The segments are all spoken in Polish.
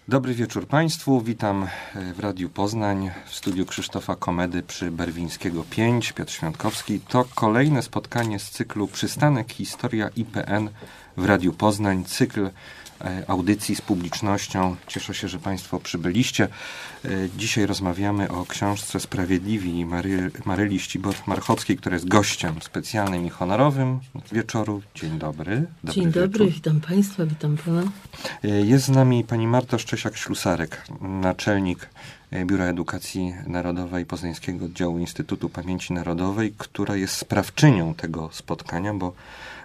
Dobry wieczór Państwu, witam w Radiu Poznań, w studiu Krzysztofa Komedy przy Berwińskiego 5, Piotr Świątkowski. To kolejne spotkanie z cyklu Przystanek Historia IPN w Radiu Poznań, cykl audycji z publicznością. Cieszę się, że Państwo przybyliście. Dzisiaj rozmawiamy o książce Sprawiedliwi Maryli Ścibor-Marchockiej, która jest gościem specjalnym i honorowym wieczoru. Dzień dobry. Dzień dobry, witam Państwa, witam Pana. Jest z nami pani Marta Szczesiak-Ślusarek, naczelnik Biura Edukacji Narodowej Poznańskiego Oddziału Instytutu Pamięci Narodowej, która jest sprawczynią tego spotkania, bo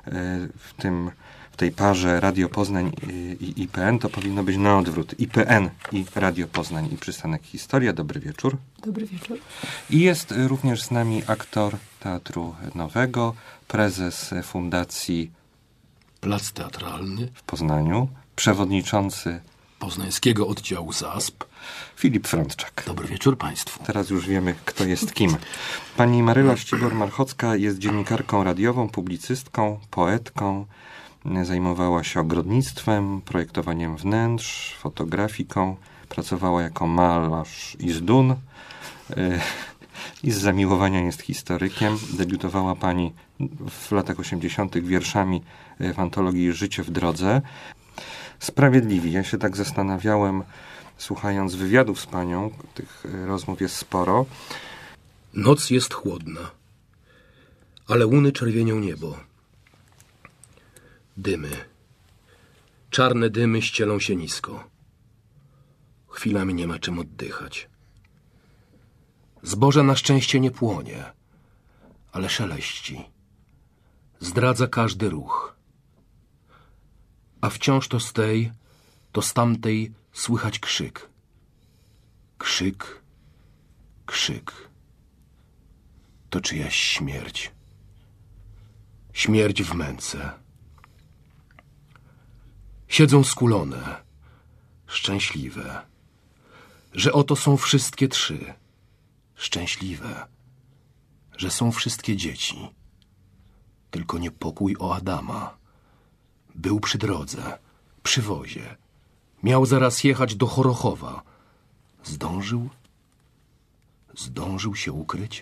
w tej parze Radio Poznań i IPN to powinno być na odwrót. IPN i Radio Poznań i Przystanek Historia. Dobry wieczór. Dobry wieczór. I jest również z nami aktor Teatru Nowego, prezes Fundacji Plac Teatralny w Poznaniu, przewodniczący Poznańskiego Oddziału ZASP Filip Frądczak. Dobry wieczór Państwu. Teraz już wiemy, kto jest kim. Pani Maryla Ścibor-Marchocka jest dziennikarką radiową, publicystką, poetką. Zajmowała się ogrodnictwem, projektowaniem wnętrz, fotografiką. Pracowała jako malarz i z dun. I z zamiłowania jest historykiem. Debiutowała pani w latach 80. wierszami w antologii Życie w drodze. Sprawiedliwi. Ja się tak zastanawiałem, słuchając wywiadów z panią, tych rozmów jest sporo. Noc jest chłodna, ale łuny czerwienią niebo. Dymy. Czarne dymy ścielą się nisko. Chwilami nie ma czym oddychać. Zboże na szczęście nie płonie, ale szeleści. Zdradza każdy ruch. A wciąż to z tej, to z tamtej słychać krzyk. Krzyk, krzyk. To czyjaś śmierć. Śmierć w męce. Siedzą skulone, szczęśliwe, że oto są wszystkie trzy. Szczęśliwe, że są wszystkie dzieci. Tylko niepokój o Adama. Był przy drodze, przy wozie. Miał zaraz jechać do Chorochowa. Zdążył? Zdążył się ukryć?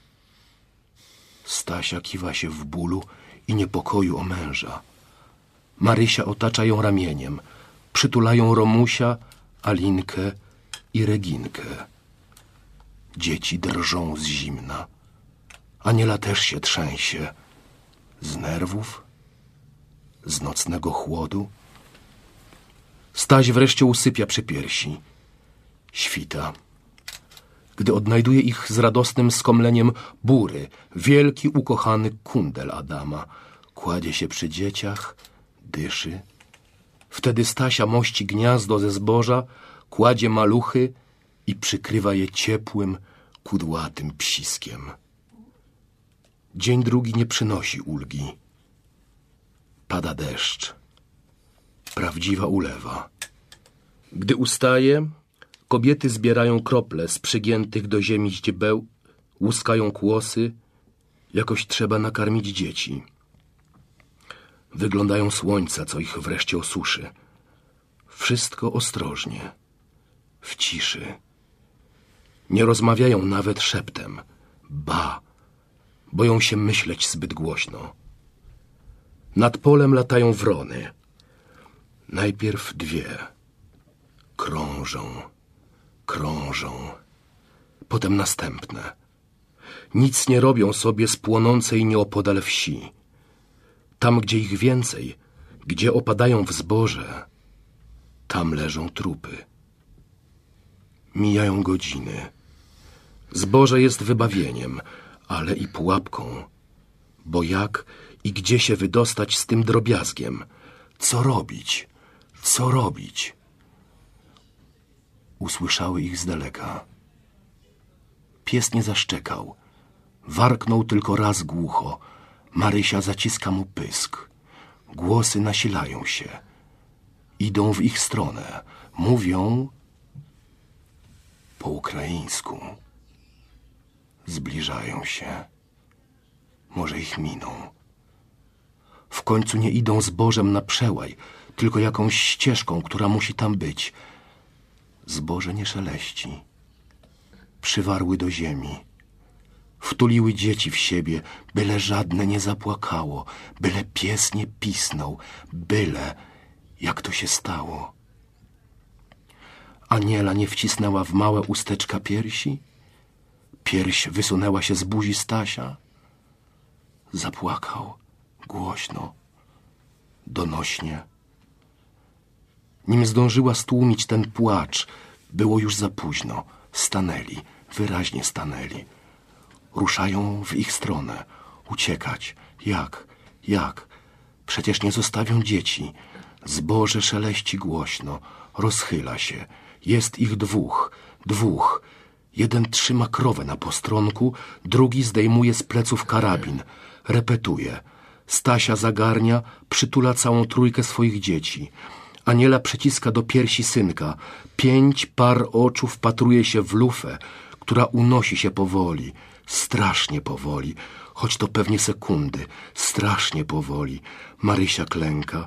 Stasia kiwa się w bólu i niepokoju o męża. Marysia otacza ją ramieniem. Przytulają Romusia, Alinkę i Reginkę. Dzieci drżą z zimna. Aniela też się trzęsie. Z nerwów? Z nocnego chłodu? Staś wreszcie usypia przy piersi. Świta. Gdy odnajduje ich z radosnym skomleniem Bury, wielki ukochany kundel Adama, kładzie się przy dzieciach, dyszy. Wtedy Stasia mości gniazdo ze zboża, kładzie maluchy i przykrywa je ciepłym, kudłatym psiskiem. Dzień drugi nie przynosi ulgi. Pada deszcz. Prawdziwa ulewa. Gdy ustaje, kobiety zbierają krople z przygiętych do ziemi ździebeł, łuskają kłosy. Jakoś trzeba nakarmić dzieci. Wyglądają słońca, co ich wreszcie osuszy. Wszystko ostrożnie. W ciszy. Nie rozmawiają nawet szeptem. Ba! Boją się myśleć zbyt głośno. Nad polem latają wrony. Najpierw dwie. Krążą, krążą. Potem następne. Nic nie robią sobie z płonącej nieopodal wsi. Tam, gdzie ich więcej, gdzie opadają w zboże, tam leżą trupy. Mijają godziny. Zboże jest wybawieniem, ale i pułapką. Bo jak i gdzie się wydostać z tym drobiazgiem? Co robić? Co robić? Usłyszały ich z daleka. Pies nie zaszczekał. Warknął tylko raz głucho. Marysia zaciska mu pysk. Głosy nasilają się. Idą w ich stronę. Mówią po ukraińsku. Zbliżają się. Może ich miną. W końcu nie idą zbożem na przełaj, tylko jakąś ścieżką, która musi tam być. Zboże nie szeleści. Przywarły do ziemi. Wtuliły dzieci w siebie, byle żadne nie zapłakało, byle pies nie pisnął, byle jak to się stało. Aniela nie wcisnęła w małe usteczka piersi? Pierś wysunęła się z buzi Stasia. Zapłakał głośno, donośnie. Nim zdążyła stłumić ten płacz, było już za późno. Stanęli, wyraźnie stanęli. Ruszają w ich stronę. Uciekać. Jak? Przecież nie zostawią dzieci. Zboże szeleści głośno. Rozchyla się. Jest ich dwóch. Jeden trzyma krowę na postronku, drugi zdejmuje z pleców karabin. Repetuje. Stasia zagarnia, przytula całą trójkę swoich dzieci. Aniela przyciska do piersi synka. 5 par oczu wpatruje się w lufę, która unosi się powoli. Strasznie powoli, choć to pewnie sekundy. Strasznie powoli. Marysia klęka,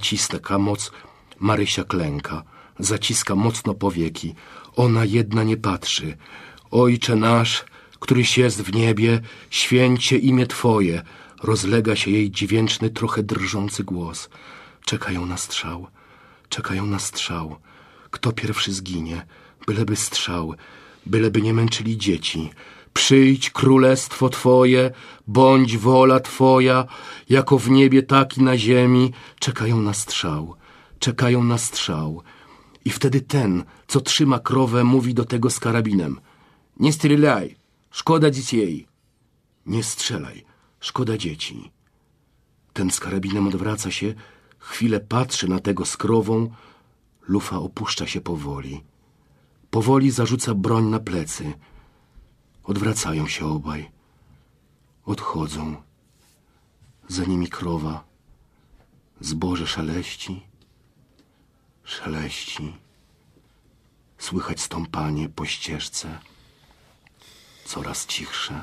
zaciska mocno powieki. Ona jedna nie patrzy. Ojcze nasz, któryś jest w niebie, święcie imię Twoje. Rozlega się jej dźwięczny, trochę drżący głos. Czekają na strzał. Kto pierwszy zginie? Byleby strzał, byleby nie męczyli dzieci. Przyjdź królestwo Twoje, bądź wola Twoja, jako w niebie, tak i na ziemi. Czekają na strzał. I wtedy ten, co trzyma krowę, mówi do tego z karabinem. Nie strzelaj, szkoda dzieci. Nie strzelaj, szkoda dzieci. Ten z karabinem odwraca się, chwilę patrzy na tego z krową. Lufa opuszcza się powoli. Powoli zarzuca broń na plecy. Odwracają się obaj. Odchodzą. Za nimi krowa. Zboże szeleści. Słychać stąpanie po ścieżce. Coraz cichsze.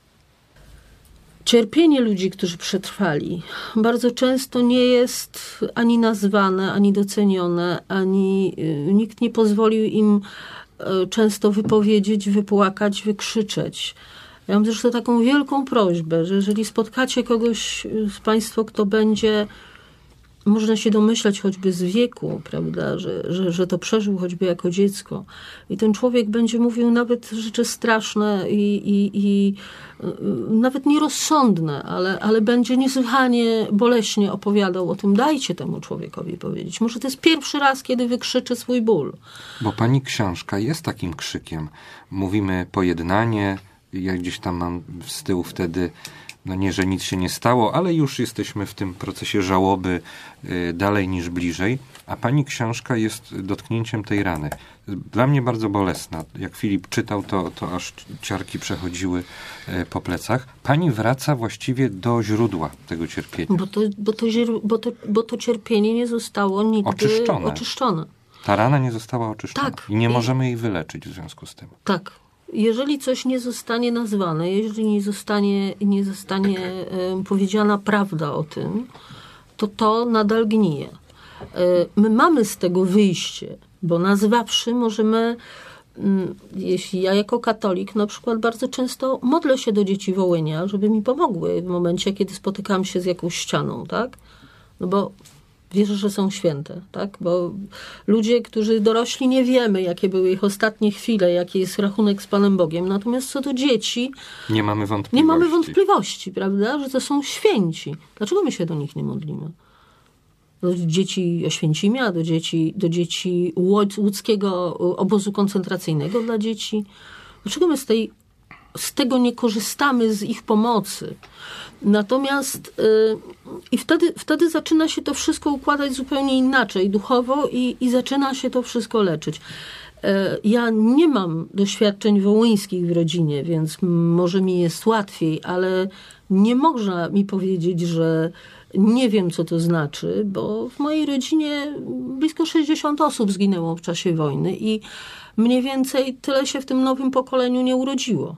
Cierpienie ludzi, którzy przetrwali, bardzo często nie jest ani nazwane, ani docenione, ani nikt nie pozwolił im często wypowiedzieć, wypłakać, wykrzyczeć. Ja mam zresztą taką wielką prośbę, że jeżeli spotkacie kogoś z Państwa, kto będzie, można się domyślać choćby z wieku, prawda, że to przeżył choćby jako dziecko. I ten człowiek będzie mówił nawet rzeczy straszne i nawet nierozsądne, ale będzie niesłychanie boleśnie opowiadał o tym. Dajcie temu człowiekowi powiedzieć. Może to jest pierwszy raz, kiedy wykrzyczy swój ból. Bo pani książka jest takim krzykiem. Mówimy pojednanie. Ja gdzieś tam mam z tyłu wtedy, no nie, że nic się nie stało, ale już jesteśmy w tym procesie żałoby dalej niż bliżej, a pani książka jest dotknięciem tej rany. Dla mnie bardzo bolesna. Jak Filip czytał, to aż ciarki przechodziły po plecach. Pani wraca właściwie do źródła tego cierpienia. Bo to cierpienie nie zostało nigdy oczyszczone. Ta rana nie została oczyszczona. Tak. I nie możemy jej wyleczyć w związku z tym. Tak. Jeżeli coś nie zostanie nazwane, jeżeli nie zostanie powiedziana prawda o tym, to nadal gnije. My mamy z tego wyjście, bo nazwawszy możemy, jeśli ja jako katolik na przykład bardzo często modlę się do dzieci Wołynia, żeby mi pomogły w momencie, kiedy spotykam się z jakąś ścianą, tak? No bo wierzę, że są święte, tak? Bo ludzie, którzy dorośli, nie wiemy, jakie były ich ostatnie chwile, jaki jest rachunek z Panem Bogiem. Natomiast co do dzieci, nie mamy wątpliwości, prawda? Że to są święci. Dlaczego my się do nich nie modlimy? Do dzieci Oświęcimia, do dzieci łódzkiego obozu koncentracyjnego dla dzieci. Dlaczego my z tego nie korzystamy, z ich pomocy? Natomiast i wtedy zaczyna się to wszystko układać zupełnie inaczej, duchowo i zaczyna się to wszystko leczyć. Ja nie mam doświadczeń wołyńskich w rodzinie, więc może mi jest łatwiej, ale nie można mi powiedzieć, że nie wiem, co to znaczy, bo w mojej rodzinie blisko 60 osób zginęło w czasie wojny i mniej więcej tyle się w tym nowym pokoleniu nie urodziło.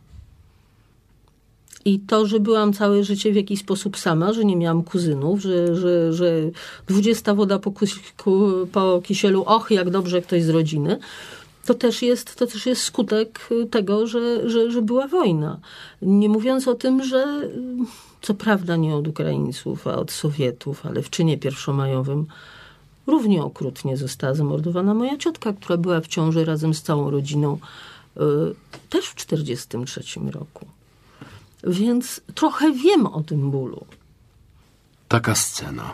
I to, że byłam całe życie w jakiś sposób sama, że nie miałam kuzynów, że 20 woda po kisielu, och, jak dobrze ktoś z rodziny, To też jest skutek tego, że była wojna. Nie mówiąc o tym, że co prawda nie od Ukraińców, a od Sowietów, ale w czynie pierwszomajowym równie okrutnie została zamordowana moja ciotka, która była w ciąży razem z całą rodziną też w 1943 roku. Więc trochę wiem o tym bólu. Taka scena.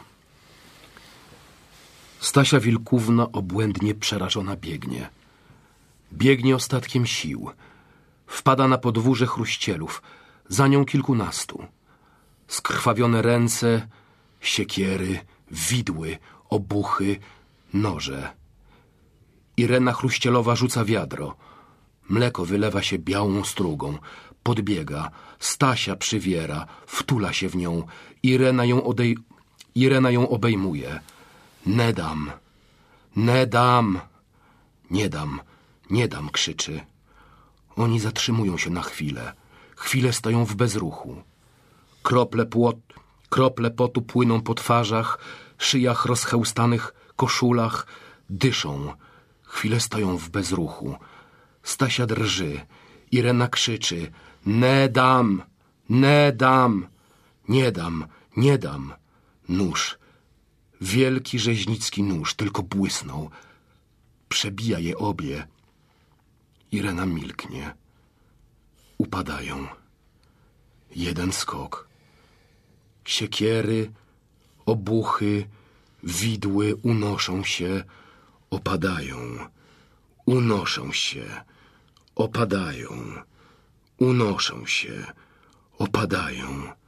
Stasia Wilkówna obłędnie przerażona biegnie. Biegnie ostatkiem sił. Wpada na podwórze Chruścielów. Za nią kilkunastu. Skrwawione ręce, siekiery, widły, obuchy, noże. Irena Chruścielowa rzuca wiadro. Mleko wylewa się białą strugą. Podbiega. Stasia przywiera. Wtula się w nią. Irena ją obejmuje. Nie dam. Nie dam. Nie dam. Nie dam, krzyczy. Oni zatrzymują się na chwilę. Chwilę stoją w bezruchu. Krople potu płyną po twarzach, szyjach rozchełstanych, koszulach. Dyszą. Chwilę stoją w bezruchu. Stasia drży. Irena krzyczy. Nie dam. Nie dam. Nie dam. Nie dam. Nóż. Wielki rzeźnicki nóż, tylko błysnął. Przebija je obie. Irena milknie. Upadają. Jeden skok. Siekiery, obuchy, widły unoszą się, opadają. Unoszą się, opadają. Unoszą się, opadają.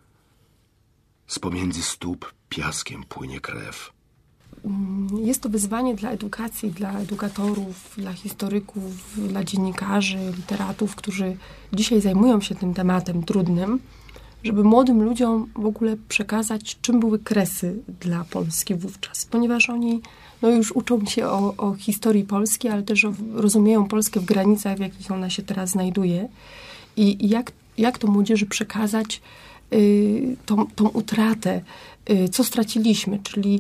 Z pomiędzy stóp piaskiem płynie krew. Jest to wyzwanie dla edukacji, dla edukatorów, dla historyków, dla dziennikarzy, literatów, którzy dzisiaj zajmują się tym tematem trudnym, żeby młodym ludziom w ogóle przekazać, czym były Kresy dla Polski wówczas. Ponieważ oni już uczą się o historii Polski, ale też rozumieją Polskę w granicach, w jakich ona się teraz znajduje. I jak to młodzieży przekazać tą utratę, co straciliśmy, czyli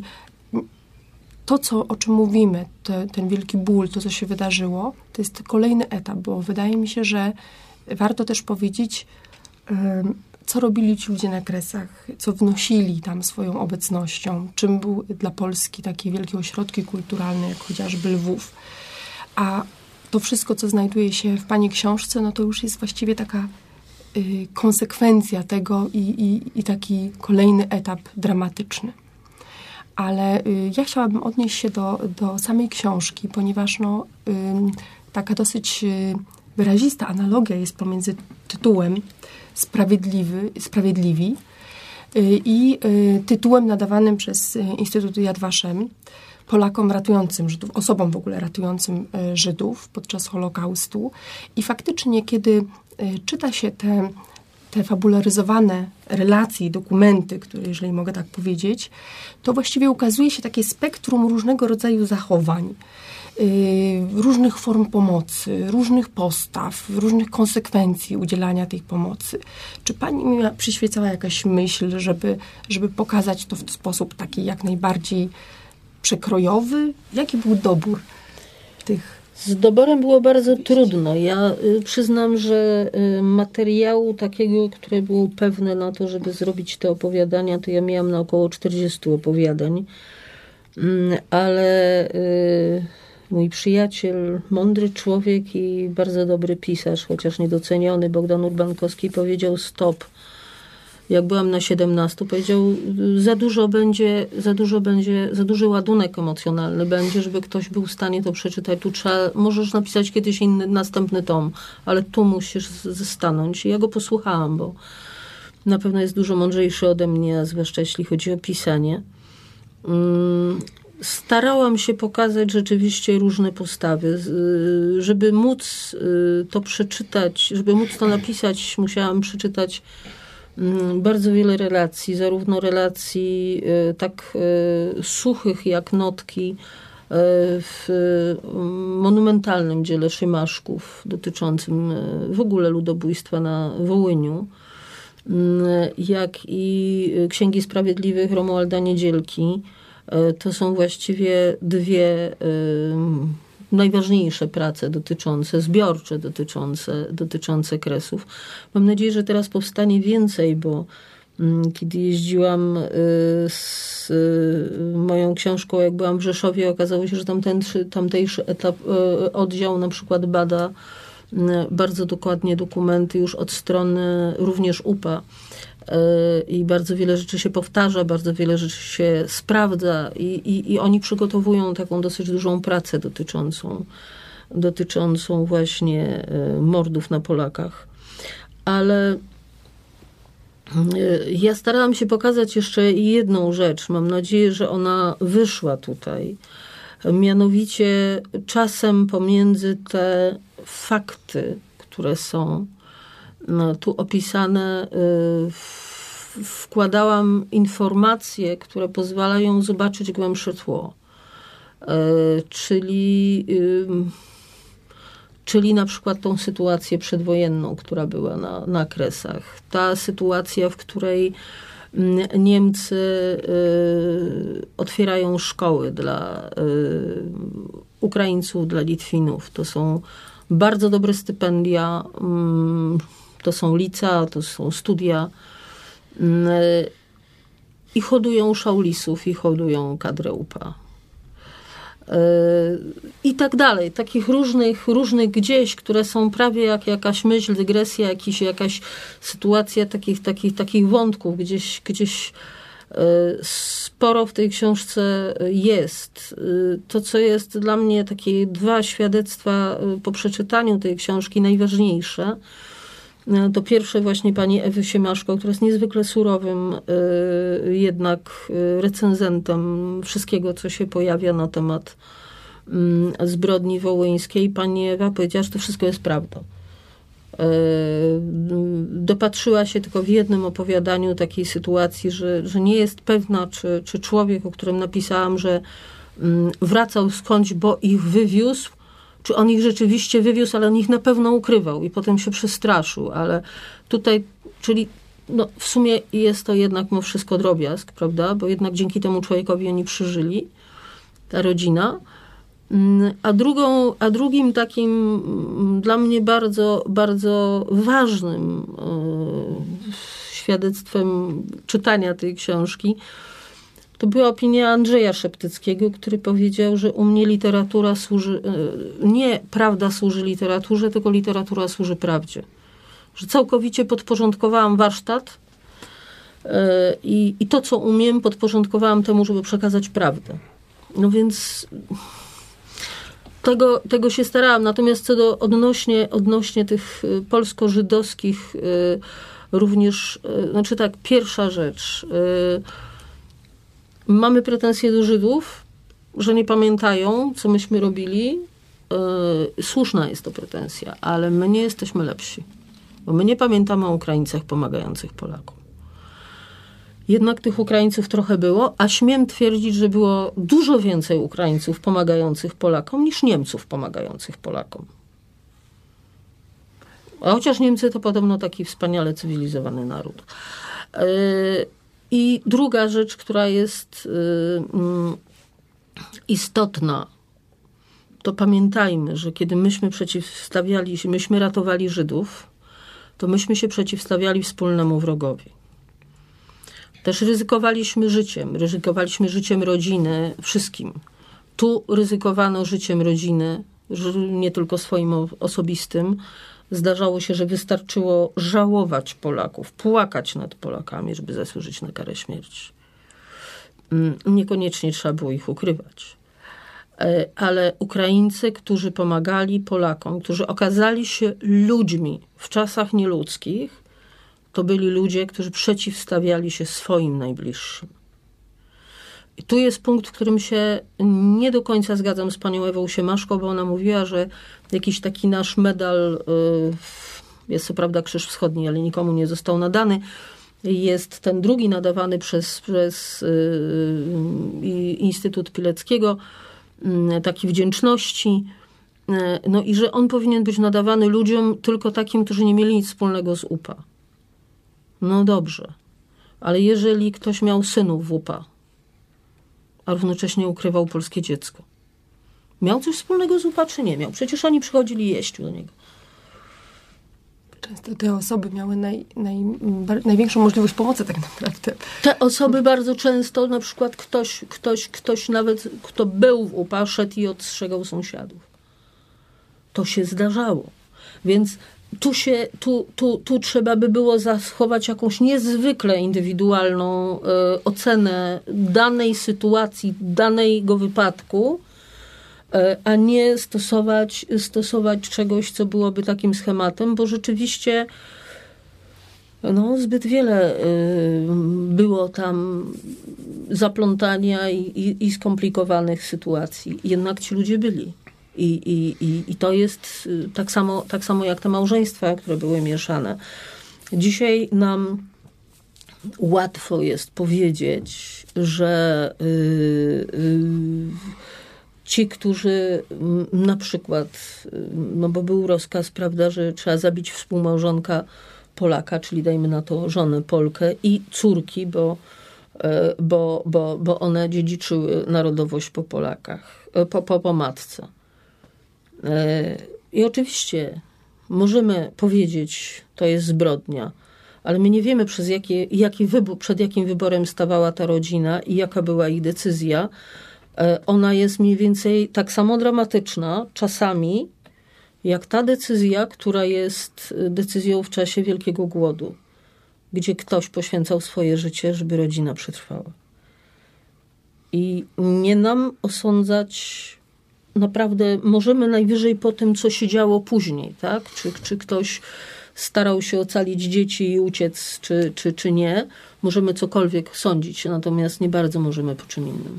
to, o czym mówimy, ten wielki ból, to, co się wydarzyło, to jest kolejny etap, bo wydaje mi się, że warto też powiedzieć, co robili ci ludzie na Kresach, co wnosili tam swoją obecnością, czym był dla Polski takie wielkie ośrodki kulturalne, jak chociażby Lwów. A to wszystko, co znajduje się w pani książce, no to już jest właściwie taka konsekwencja tego i taki kolejny etap dramatyczny. Ale ja chciałabym odnieść się do samej książki, ponieważ taka dosyć wyrazista analogia jest pomiędzy tytułem Sprawiedliwi i tytułem nadawanym przez Instytut Yad Vashem Polakom ratującym Żydów, osobom w ogóle ratującym Żydów podczas Holokaustu. I faktycznie, kiedy czyta się te fabularyzowane relacje i dokumenty, które, jeżeli mogę tak powiedzieć, to właściwie ukazuje się takie spektrum różnego rodzaju zachowań, różnych form pomocy, różnych postaw, różnych konsekwencji udzielania tej pomocy. Czy pani mi przyświecała jakaś myśl, żeby pokazać to w sposób taki jak najbardziej przekrojowy? Jaki był dobór tych? Z doborem było bardzo trudno. Ja przyznam, że materiału takiego, które było pewne na to, żeby zrobić te opowiadania, to ja miałam na około 40 opowiadań. Ale mój przyjaciel, mądry człowiek i bardzo dobry pisarz, chociaż niedoceniony, Bogdan Urbankowski, powiedział stop. Jak byłam na 17, powiedział, za duży ładunek emocjonalny będzie, żeby ktoś był w stanie to przeczytać. Możesz napisać kiedyś następny tom, ale tu musisz stanąć. I ja go posłuchałam, bo na pewno jest dużo mądrzejszy ode mnie, a zwłaszcza jeśli chodzi o pisanie. Starałam się pokazać rzeczywiście różne postawy. Żeby móc to przeczytać, żeby móc to napisać, musiałam przeczytać bardzo wiele relacji, zarówno relacji tak suchych jak notki w monumentalnym dziele Szymaszków dotyczącym w ogóle ludobójstwa na Wołyniu, jak i Księgi Sprawiedliwych Romualda Niedzielki. To są właściwie dwie najważniejsze prace zbiorcze dotyczące Kresów. Mam nadzieję, że teraz powstanie więcej, bo kiedy jeździłam z moją książką, jak byłam w Rzeszowie, okazało się, że tamtejszy oddział na przykład bada bardzo dokładnie dokumenty już od strony również UPA. I bardzo wiele rzeczy się powtarza, bardzo wiele rzeczy się sprawdza i oni przygotowują taką dosyć dużą pracę dotyczącą właśnie mordów na Polakach. Ale ja starałam się pokazać jeszcze jedną rzecz. Mam nadzieję, że ona wyszła tutaj. Mianowicie czasem pomiędzy te fakty, które są tu opisane, wkładałam informacje, które pozwalają zobaczyć głębsze tło. Czyli na przykład tą sytuację przedwojenną, która była na Kresach. Ta sytuacja, w której Niemcy otwierają szkoły dla Ukraińców, dla Litwinów. To są bardzo dobre stypendia, to są licea, to są studia i hodują szaulisów, i hodują kadrę UPA. I tak dalej. Takich różnych gdzieś, które są prawie jak jakaś myśl, dygresja, jakaś sytuacja takich wątków. Gdzieś sporo w tej książce jest. To, co jest dla mnie takie 2 świadectwa po przeczytaniu tej książki najważniejsze, to pierwsze właśnie pani Ewy Siemaszko, która jest niezwykle surowym jednak recenzentem wszystkiego, co się pojawia na temat zbrodni wołyńskiej. Pani Ewa powiedziała, że to wszystko jest prawdą. Dopatrzyła się tylko w jednym opowiadaniu takiej sytuacji, że nie jest pewna, czy człowiek, o którym napisałam, że wracał skądś, bo ich wywiózł, czy on ich rzeczywiście wywiózł, ale on ich na pewno ukrywał i potem się przestraszył. Ale tutaj, czyli w sumie jest to jednak mimo wszystko drobiazg, prawda? Bo jednak dzięki temu człowiekowi oni przeżyli, ta rodzina. A drugim takim dla mnie bardzo, bardzo ważnym świadectwem czytania tej książki to była opinia Andrzeja Szeptyckiego, który powiedział, że u mnie literatura służy, nie prawda służy literaturze, tylko literatura służy prawdzie. Że całkowicie podporządkowałam warsztat i to, co umiem, podporządkowałam temu, żeby przekazać prawdę. No więc tego się starałam. Natomiast co do odnośnie tych polsko-żydowskich również, znaczy tak, pierwsza rzecz. Mamy pretensje do Żydów, że nie pamiętają, co myśmy robili. Słuszna jest to pretensja, ale my nie jesteśmy lepsi. Bo my nie pamiętamy o Ukraińcach pomagających Polakom. Jednak tych Ukraińców trochę było, a śmiem twierdzić, że było dużo więcej Ukraińców pomagających Polakom niż Niemców pomagających Polakom. A chociaż Niemcy to podobno taki wspaniale cywilizowany naród. I druga rzecz, która jest istotna, to pamiętajmy, że kiedy myśmy ratowali Żydów, to myśmy się przeciwstawiali wspólnemu wrogowi. Też ryzykowaliśmy życiem rodziny, wszystkim. Tu ryzykowano życiem rodziny, nie tylko swoim osobistym. Zdarzało się, że wystarczyło żałować Polaków, płakać nad Polakami, żeby zasłużyć na karę śmierci. Niekoniecznie trzeba było ich ukrywać. Ale Ukraińcy, którzy pomagali Polakom, którzy okazali się ludźmi w czasach nieludzkich, to byli ludzie, którzy przeciwstawiali się swoim najbliższym. I tu jest punkt, w którym się nie do końca zgadzam z panią Ewą Siemaszko, bo ona mówiła, że jakiś taki nasz medal, jest co prawda Krzyż Wschodni, ale nikomu nie został nadany, jest ten drugi nadawany przez Instytut Pileckiego, taki wdzięczności, no i że on powinien być nadawany ludziom tylko takim, którzy nie mieli nic wspólnego z UPA. No dobrze, ale jeżeli ktoś miał synów w UPA, a równocześnie ukrywał polskie dziecko, Miał coś wspólnego z UPA, czy nie miał? Przecież oni przychodzili jeść do niego. Często te osoby miały największą możliwość pomocy tak naprawdę. Te osoby bardzo często, na przykład ktoś nawet, kto był w UPA, szedł i ostrzegał sąsiadów. To się zdarzało. Więc tu trzeba by było zachować jakąś niezwykle indywidualną ocenę danej sytuacji, danego wypadku, a nie stosować czegoś, co byłoby takim schematem, bo rzeczywiście zbyt wiele było tam zaplątania i skomplikowanych sytuacji. Jednak ci ludzie byli. I to jest tak samo jak te małżeństwa, które były mieszane. Dzisiaj nam łatwo jest powiedzieć, że ci, którzy na przykład, bo był rozkaz, prawda, że trzeba zabić współmałżonka Polaka, czyli dajmy na to żonę Polkę i córki, bo one dziedziczyły narodowość po Polakach, po matce. I oczywiście możemy powiedzieć, to jest zbrodnia, ale my nie wiemy, przed jakim wyborem stawała ta rodzina i jaka była ich decyzja. Ona jest mniej więcej tak samo dramatyczna czasami, jak ta decyzja, która jest decyzją w czasie Wielkiego Głodu, gdzie ktoś poświęcał swoje życie, żeby rodzina przetrwała. I nie nam osądzać, naprawdę możemy najwyżej po tym, co się działo później, tak? Czy ktoś starał się ocalić dzieci i uciec, czy nie. Możemy cokolwiek sądzić, natomiast nie bardzo możemy po czym innym.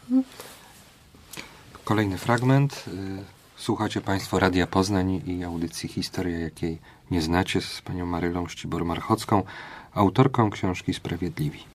Kolejny fragment. Słuchacie Państwo Radia Poznań i audycji Historia, jakiej nie znacie, z panią Marylą Sztibor-Marchocką, autorką książki Sprawiedliwi.